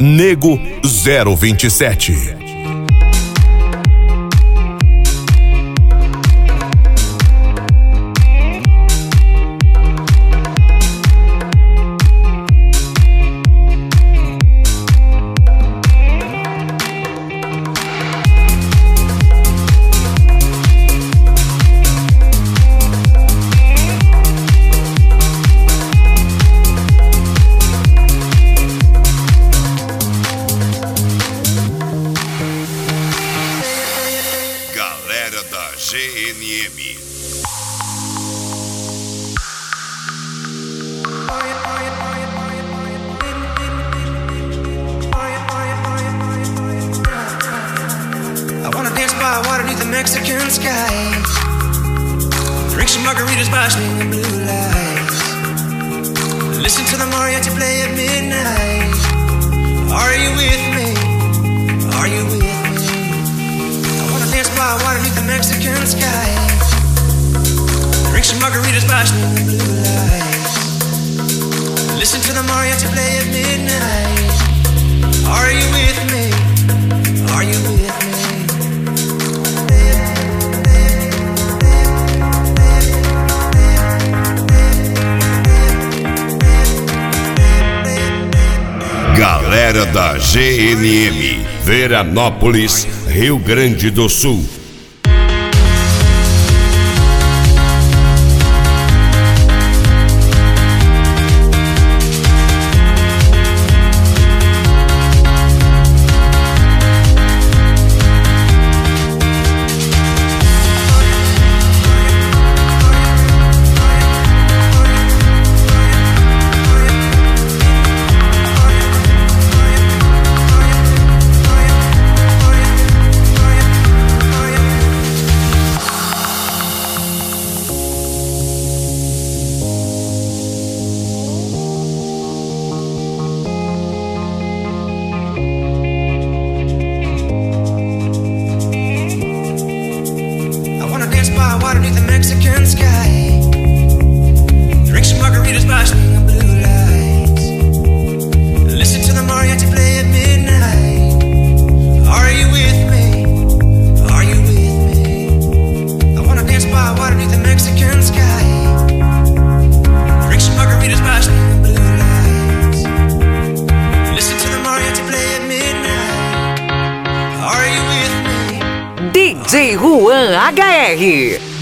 Nego 027. Galera da GNM. I wanna dance by water beneath the Mexican skies. Drink some margaritas by swinging blue lights. Listen to the mariachi play at midnight. Are you with me? Are you with me? Dance by water beneath the Mexican skies. Drink some margaritas by swinging blue lights. Listen to the mariachi play at midnight. Are you with me? Are you with me? Galera da GNM, Veranópolis, Rio Grande do Sul. Water beneath the Mexican sky. Drink some margaritas by swinging blue lights. Listen to the mariachi play at midnight. Are you with me? Are you with me? I wanna dance by water beneath the Mexican sky. Drink some margaritas by swinging blue lights. Listen to the mariachi play at midnight. Are you with me? DJ Juan HR.